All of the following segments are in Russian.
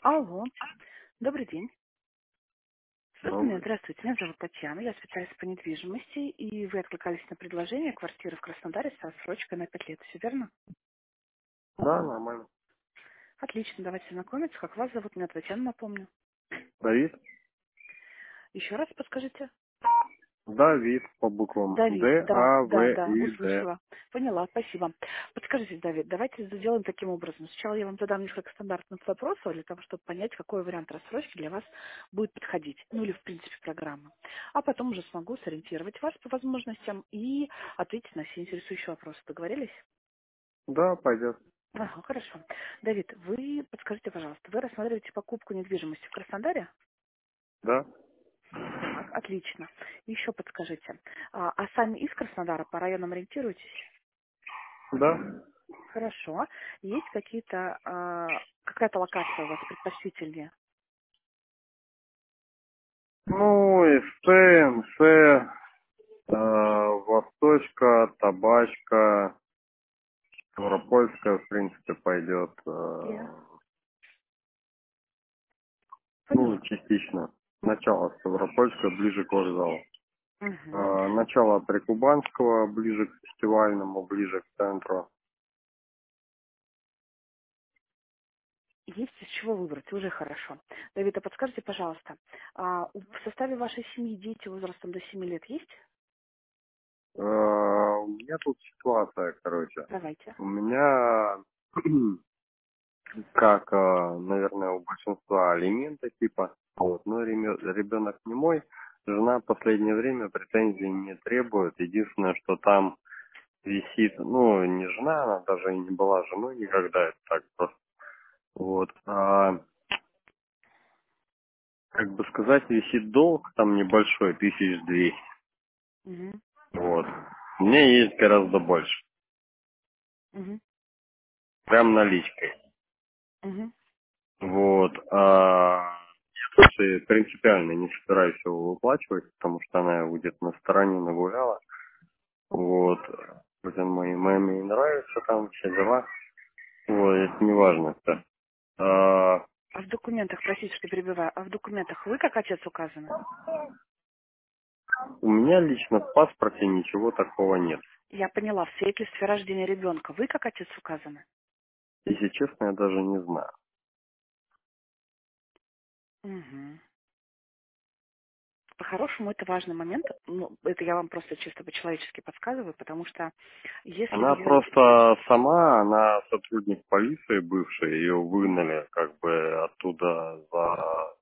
Алло, добрый день. Добрый. Здравствуйте, меня зовут Татьяна, я специалист по недвижимости, и вы откликались на предложение квартиры в Краснодаре с отсрочкой на 5 лет, все верно? Да, нормально. Отлично, давайте знакомиться. Как вас зовут? Меня Татьяна, напомню. Давид? Еще раз подскажите. Давид по буквам Давид, Д, да, А, да, В да, и Д. услышала. Поняла, спасибо. Подскажите, Давид, давайте сделаем таким образом. Сначала я вам задам несколько стандартных вопросов для того, чтобы понять, какой вариант рассрочки для вас будет подходить. Ну или, в принципе, программа. А потом уже смогу сориентировать вас по возможностям и ответить на все интересующие вопросы. Договорились? Да, пойдет. Ага, хорошо. Давид, вы подскажите, пожалуйста, вы рассматриваете покупку недвижимости в Краснодаре? Да, Так, отлично. Еще подскажите, а сами из Краснодара по районам ориентируетесь? да. Хорошо. Есть какая-то локация у вас предпочтительнее? Ну, СТ, МС, Восточка, Табачка, Ставропольская, в принципе, пойдет. Я Ну, поняла. частично. Начало Ставропольская, ближе к вокзалу. Мгм. Начало Прикубанского, ближе к фестивальному, ближе к центру. Есть из чего выбрать, уже хорошо. Давид, а подскажите, пожалуйста, в составе вашей семьи дети возрастом до 7 лет есть? У меня тут ситуация, короче. Давайте. У меня как, наверное, у большинства алименты типа. Вот. Но ребенок не мой. Жена в последнее время претензий не требует. Единственное, что там висит, ну, не жена, она даже и не была женой никогда, это так просто. Вот. Как бы сказать, висит долг там небольшой, 1200. Угу. Вот. У меня есть гораздо больше. Угу. Прям наличкой. Угу. Вот. Слушай, принципиально не собираюсь его выплачивать, потому что она его где-то на стороне нагуляла. Вот. Хоть он моей маме и нравится, там все дела. Вот, это не важно кто. А, А в документах, простите, что перебиваю, а в документах вы как отец указаны? у меня лично в паспорте ничего такого нет. Я поняла, в свидетельстве о рождении ребенка вы как отец указаны? Если честно, я даже не знаю. Угу. По-хорошему, это важный момент. Ну, это я вам просто чисто по-человечески подсказываю, потому что если вы Она делаете... просто сама, она сотрудник полиции бывший, ее выгнали как бы оттуда за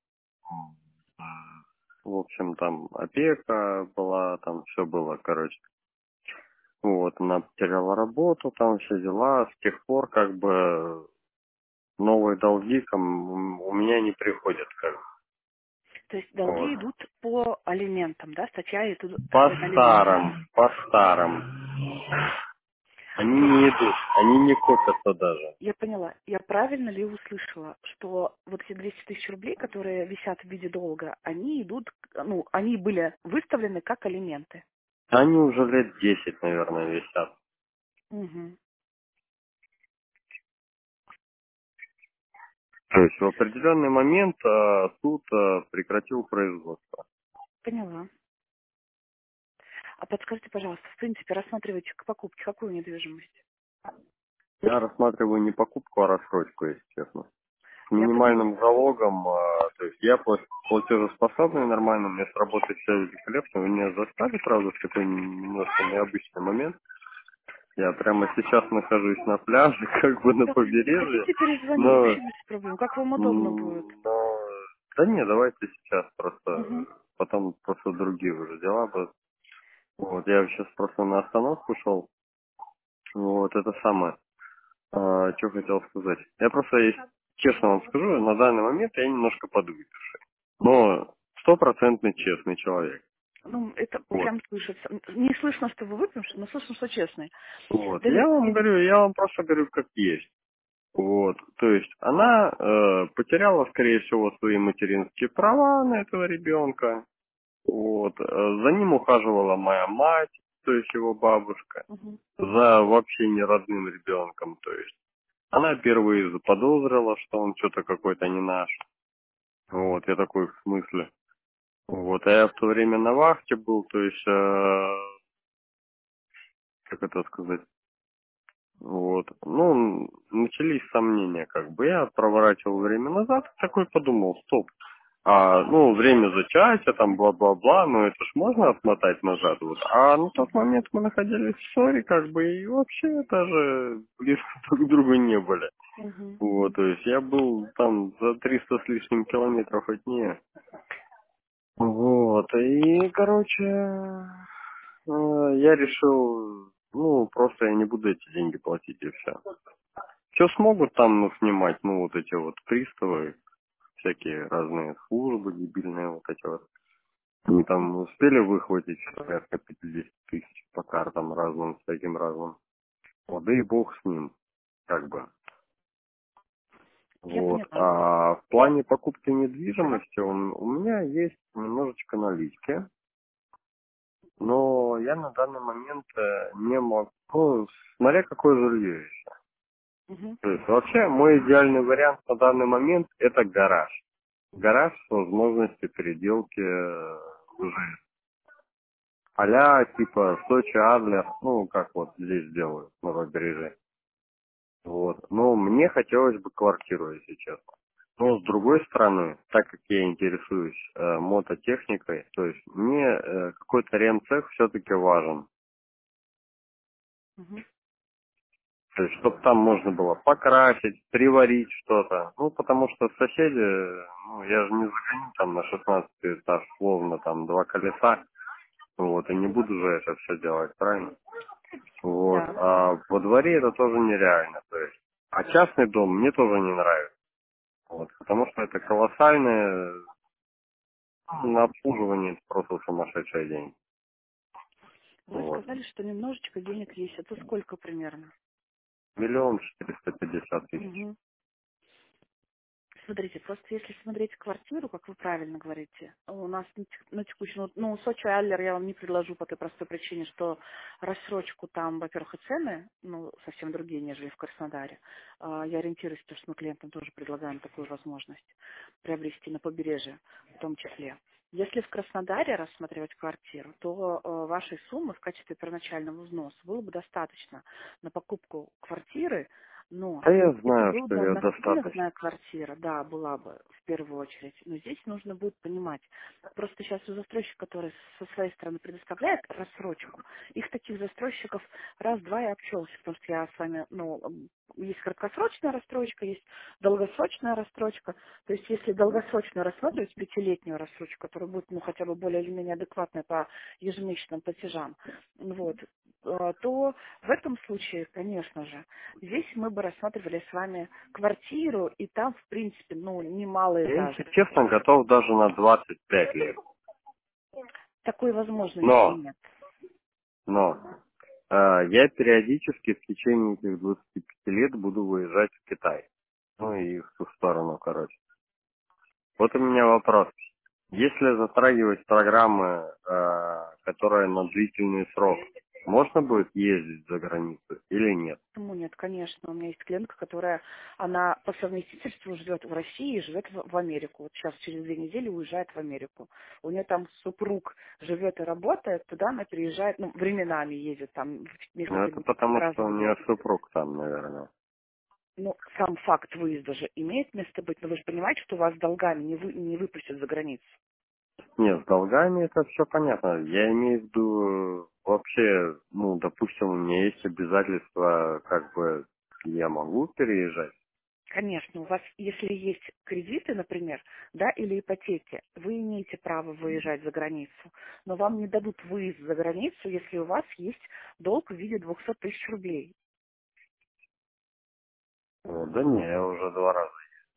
в общем, там опека была, там все было, короче. Вот, она потеряла работу, там все дела. С тех пор, как бы, новые долги у меня не приходят, как бы. То есть Вот. долги идут по алиментам, да? Статья идут По это алименты. старым, по старым. Они Вот не идут, они не копятся даже. я поняла. Я правильно ли услышала, что вот эти 200 тысяч рублей, которые висят в виде долга, они идут, ну, они были выставлены как алименты? Они уже лет 10, наверное, висят. Угу. То есть в определенный момент суд прекратил производство. Поняла. А подскажите, пожалуйста, в принципе, рассматриваете к покупке какую недвижимость? Я рассматриваю не покупку, а рассрочку, если честно. С Я поняла. минимальным залогом, то есть я платежеспособный нормально, у меня с работы все великолепно, вы меня застали, правда, в такой немножко необычный момент. Я прямо сейчас нахожусь на пляже, как бы на Да, побережье, хотите, перезвоню, но, вообще без проблем. Как вам удобно будет? но, да не, давайте сейчас просто, Угу. потом просто другие уже дела будут. Вот, я сейчас просто на остановку шел, вот, это самое. Что хотел сказать. Я просто, если честно вам скажу, на данный момент я немножко подвыпивший. Но стопроцентный честный человек. Ну, это Вот. прям слышится. Не слышно, что вы выпивший, но слышно, что честный. Вот. Я Давид, вам говорю, я вам просто говорю, как есть. Вот. То есть она потеряла, скорее всего, свои материнские права на этого ребенка. Вот. За ним ухаживала моя мать, то есть его бабушка. угу. За вообще не родным ребенком, то есть. Она впервые заподозрила, что он что-то какой-то не наш. Вот, я такой, в смысле? Вот, а я в то время на вахте был, то есть, как это сказать, вот, ну, начались сомнения, как бы, я проворачивал время назад, такой подумал, стоп, ну, время зачатия, там, бла-бла-бла, ну, это ж можно отмотать назад, вот, а на тот Мгм. момент мы находились в ссоре, как бы, и вообще даже близко друг к другу не были, Мгм. вот, то есть, я был там за 300 с лишним километров от нее. Вот, и, короче, я решил, ну, просто я не буду эти деньги платить, и все. Что смогут там снимать, ну, вот эти вот приставы, всякие разные службы дебильные, вот эти вот. Они там успели выхватить порядка 50 тысяч по картам разным, всяким разным. Вот, да и бог с ним, как бы. Я Вот. поняла. А в плане покупки недвижимости у меня есть немножечко налички. Но я на данный момент не могу, ну, смотря какое жилье еще. Мгм. То есть вообще мой идеальный вариант на данный момент это гараж. Гараж с возможностью переделки уже а-ля типа Сочи Адлер, ну как вот здесь делают на побережье. Вот. Но мне хотелось бы квартиру, если честно. Но с другой стороны, так как я интересуюсь мототехникой, то есть мне какой-то ремцех все-таки важен. Мгм. То есть, чтобы там можно было покрасить, приварить что-то. Ну, потому что соседи, ну, я же не загоню там на 16 этаж, словно там два колеса. Вот, и не буду же это все делать, правильно? Вот, Да. а во дворе это тоже нереально, то есть. А частный дом мне тоже не нравится. Вот, потому что это колоссальное, ну, на обслуживание это просто сумасшедший день. Вы Вот. сказали, что немножечко денег есть. Это сколько примерно? 1 450 000. Мгм. Смотрите, просто если смотреть квартиру, как вы правильно говорите, у нас на текущий, ну, Сочи Аллер я вам не предложу по той простой причине, что рассрочку там, во-первых, и цены, ну, совсем другие, нежели в Краснодаре. Я ориентируюсь, потому что мы клиентам тоже предлагаем такую возможность приобрести на побережье в том числе. Если в Краснодаре рассматривать квартиру, то вашей суммы в качестве первоначального взноса было бы достаточно на покупку квартиры, но А я это знаю, была что бы ее достаточно. однокомнатная квартира, да, была бы в первую очередь. Но здесь нужно будет понимать, просто сейчас у застройщиков, который со своей стороны предоставляет рассрочку, их таких застройщиков раз-два и обчелся, потому что я с вами, ну, есть краткосрочная рассрочка, есть долгосрочная рассрочка. То есть если долгосрочную рассматривать, пятилетнюю рассрочку, которая будет, ну, хотя бы более или менее адекватная по ежемесячным платежам, вот, то в этом случае, конечно же, здесь мы бы рассматривали с вами квартиру, и там, в принципе, ну, немалый Я, этаж. если честно, готов даже на 25 лет. Такой возможности Но, нет. но, я периодически в течение этих 25 лет буду выезжать в Китай. Ну и в ту сторону, короче. Вот у меня вопрос. Если затрагивать программы, которые на длительный срок, можно будет ездить за границу или нет? Почему нет? Конечно, у меня есть клиентка, которая, она по совместительству живет в России и живет в Америку. Вот сейчас через 2 недели уезжает в Америку. У нее там супруг живет и работает, туда она переезжает, ну, временами ездит, там Ну, это несколько потому, раз что у в нее год. супруг там, наверное. Ну, сам факт выезда же имеет место быть, но вы же понимаете, что вас долгами не выпустят за границу. Нет, с долгами это все понятно. Я имею в виду вообще, ну, допустим, у меня есть обязательства, как бы я могу переезжать. Конечно, у вас, если есть кредиты, например, да, или ипотеки, вы имеете право выезжать за границу, но вам не дадут выезд за границу, если у вас есть долг в виде 200 тысяч рублей. Вот, да не, я уже 2 раза.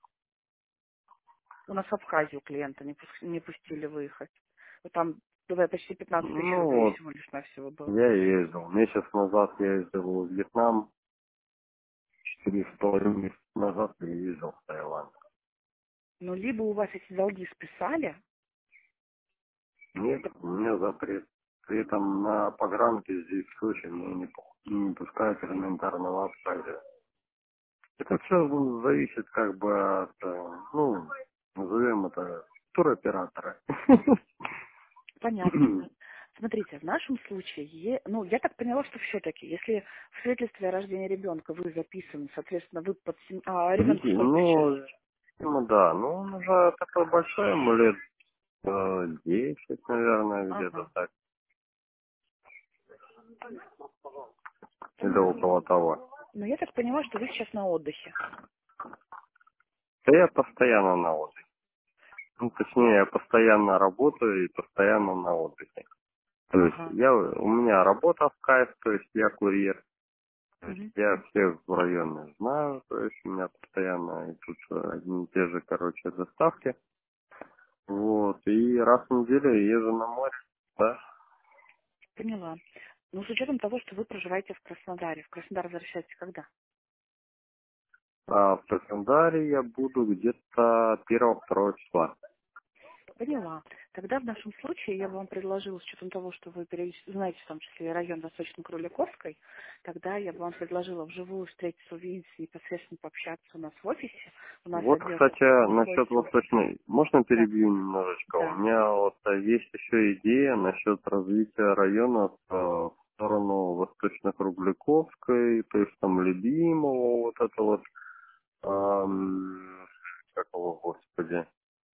У нас в Абхазию клиента не пустили выехать. Вот там почти 15 тысяч Ну рублей вот, всего лишь навсего было. я ездил. Месяц назад я ездил в Вьетнам, 4,5 месяца назад я ездил в Таиланд. Но либо у вас эти долги списали, Нет, у меня запрет. При этом на погранке здесь в Сочи меня не пускают элементарно в Абхазию. Это все зависит как бы от, ну, назовем это, туроператора. Понятно. Смотрите, в нашем случае, ну, я так поняла, что все-таки, если в свидетельстве о рождении ребенка вы записаны, соответственно, вы ребенку сколько сейчас? Ну, видимо, да. Ну, он уже такой большой, ему лет 10, наверное, где-то Ага, так. Или понятно. около того. Но я так поняла, что вы сейчас на отдыхе. Да я постоянно на отдыхе. Ну, точнее, я постоянно работаю и постоянно на отдыхе. То есть Ага. у меня работа в кайф, то есть я курьер. То есть Мгм. я всех в районе знаю, то есть у меня постоянно идут одни и те же, короче, доставки. Вот, и раз в неделю я езжу на море, да. Поняла. Но с учетом того, что вы проживаете в Краснодаре, в Краснодар возвращаетесь когда? А в Краснодаре я буду где-то 1-2 числа. Поняла. Тогда в нашем случае я бы вам предложила, с учетом того, что вы знаете в том числе и район Восточно-Кроликовской, тогда я бы вам предложила вживую встретиться, увидеться, непосредственно пообщаться у нас в офисе. У нас Вот, отдел как кстати, раз насчет находится. Восточной, можно Да, перебью немножечко? У да. меня вот есть еще идея насчет развития района в сторону Восточно-Кругляковской, то есть там Любимого, вот это вот, как его, господи,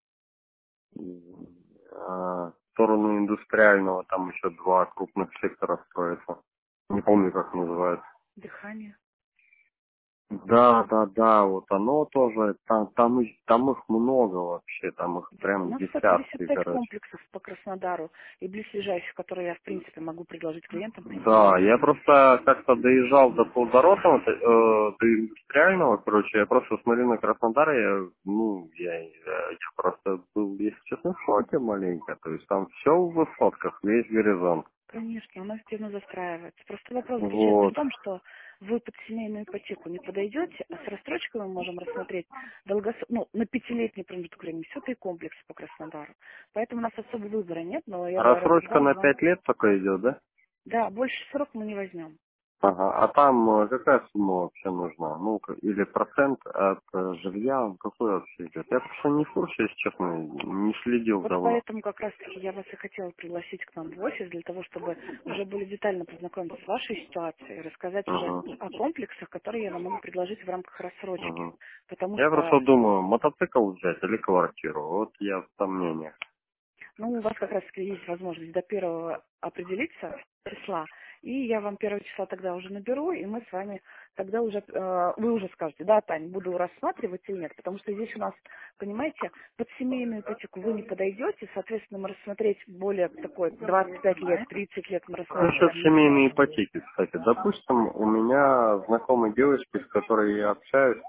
в сторону Индустриального, там еще 2 крупных сектора строятся. Не помню, как называется. Дыхание. Да, да, да, вот оно тоже, там их много вообще, там их Да. У прям нас десятки, 155 короче. комплексов по Краснодару и близлежащих, которые я, в принципе, могу предложить клиентам по Да, семейным. я просто как-то доезжал до Полдородного, до Индустриального, короче, я просто смотрю на Краснодар, я просто был, если честно, в шоке маленько, то есть там все в высотках, весь горизонт. Конечно, у нас тема застраивается. Просто вопрос заключается в Вот. том, что вы под семейную ипотеку не подойдете, а с рассрочкой мы можем рассмотреть на пятилетний промежуток времени все три комплекса по Краснодару. Поэтому у нас особо выбора нет, но я бы Рассрочка рекомендовала на вам... 5 лет только идет, да? Да, больше срок мы не возьмем. Ага, а там какая сумма вообще нужна? Ну, или процент от жилья, он какой вообще идет? Я просто не в курсе, если честно, не следил Вот давно. поэтому как раз-таки я вас и хотела пригласить к нам в офис, для того, чтобы уже более детально познакомиться с вашей ситуацией, и рассказать уже Ага, о комплексах, которые я вам могу предложить в рамках рассрочки. ага. Потому Я что просто думаю, мотоцикл взять или квартиру. Вот я в сомнениях. ну, у вас как раз есть возможность до первого определиться числа, и я вам первого числа тогда уже наберу, и мы с вами тогда уже, вы уже скажете, да, Тань, буду рассматривать или нет, потому что здесь у нас, понимаете, под семейную ипотеку вы не подойдете, соответственно, мы рассмотреть более такой 25 лет, 30 лет мы рассматривать Насчет там не семейной сможем. ипотеки, кстати. Допустим, у меня знакомая девочка, с которой я общаюсь,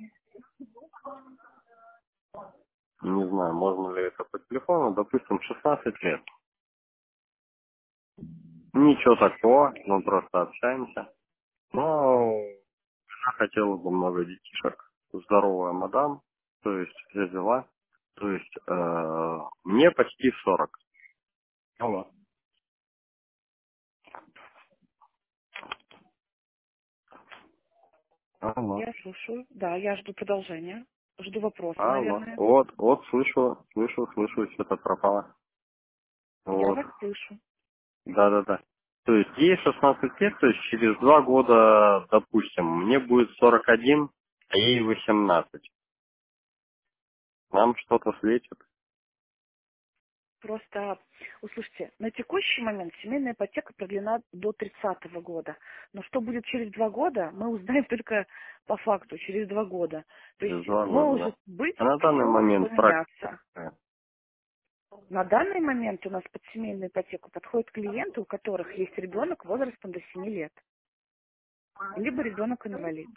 не знаю, можно ли это по телефону, допустим, 16 лет. Ничего такого, мы просто общаемся. Но я хотела бы много детишек. Здоровая мадам, то есть все дела. То есть мне почти 40. Алло. Алло. Я слушаю, да, я жду продолжения, жду вопроса, Алло. наверное. Вот, слышу, что-то пропало. Я Вот. вас слышу. Да-да-да. То есть ей 16 лет, то есть через 2 года, допустим, мне будет 41, а ей 18. Нам что-то светит. Просто, услышьте, на текущий момент семейная ипотека продлена до 30-го года. Но что будет через 2 года, мы узнаем только по факту, через 2 года. То Через есть 2 года, да. может быть А на данный все момент практика поменяться. какая? На данный момент у нас под семейную ипотеку подходят клиенты, у которых есть ребенок возрастом до 7 лет. Либо ребенок-инвалид.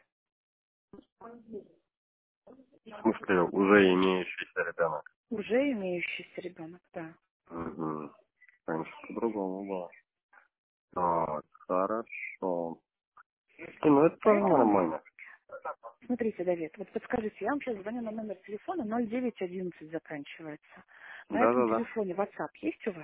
В смысле, уже имеющийся ребенок. Уже имеющийся ребенок, да. Угу. Раньше по-другому было. Так, хорошо. Ну это тоже Поэтому, нормально. смотрите, Давид, вот подскажите, я вам сейчас звоню на номер телефона 0911 заканчивается. На этом Да-да-да. телефоне WhatsApp есть у вас?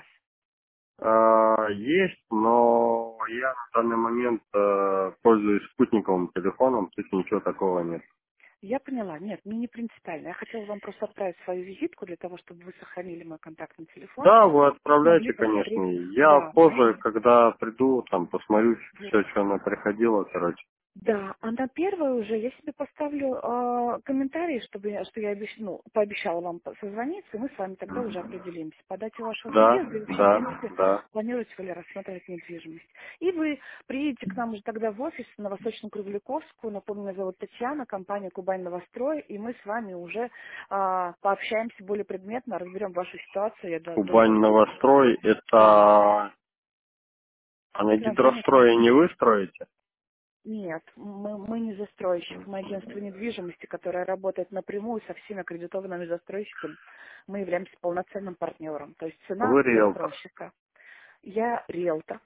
Есть, но я на данный момент пользуюсь спутниковым телефоном, то есть ничего такого нет. Я поняла. Нет, мне не принципиально. Я хотела вам просто отправить свою визитку для того, чтобы вы сохранили мой контактный телефон, Да, вы могли отправляйте, конечно. посмотреть. Я Да, позже, когда приду, там посмотрю все, вот. что она приходила, короче. Да, а на первое уже я себе поставлю комментарий, чтобы что я пообещала вам созвониться, и мы с вами тогда уже определимся. По дате вашего Да, приезда и вообще, в да, принципе, да. планируете вы ли рассматривать недвижимость. И вы приедете к нам уже тогда в офис на Восточную Кругляковскую, напомню, меня зовут Татьяна, компания Кубань Новострой, и мы с вами уже пообщаемся более предметно, разберем вашу ситуацию, я Кубань думаю, будет новострой, да. это... А на Это название гидрострое не вы строите? Нет, мы не застройщик, мы агентство недвижимости, которое работает напрямую со всеми аккредитованными застройщиками. Мы являемся полноценным партнером, то есть цена Вы риэлтор. застройщика. Я риэлтор,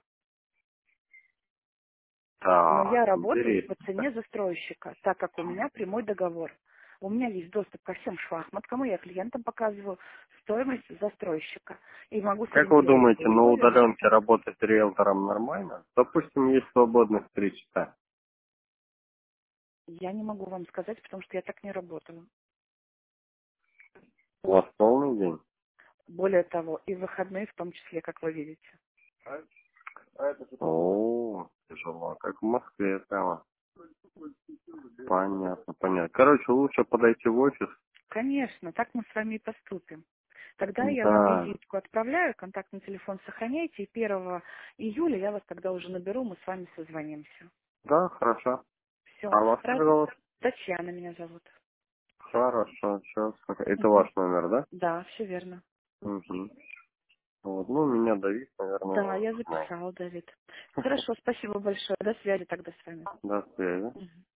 но Так, я работаю по интересно. цене застройщика, так как у меня прямой договор. У меня есть доступ ко всем шахматкам, и я клиентам показываю стоимость застройщика. И могу Как вы сориентировать по думаете, на условиям на удаленке цену. работать риэлтором нормально? Допустим, есть свободных 3 часа. Я не могу вам сказать, потому что я так не работаю. У вас полный день? Более того, и в выходные в том числе, как вы видите. О, тяжело, как в Москве прямо. Понятно, понятно. Короче, лучше подойти в офис. Конечно, так мы с вами и поступим. Тогда я вам Да, визитку отправляю, контактный телефон сохраняйте, и 1 июля я вас тогда уже наберу, мы с вами созвонимся. да, хорошо. Все. А у вас как зовут? Татьяна меня зовут. Хорошо, сейчас. Это Мгм. ваш номер, да? Да, все верно. Угу. Вот, ну, меня Давид, наверное, Да, вы я знаете. записала, Давид. Хорошо, спасибо большое. До связи тогда с вами. До связи. Мгм.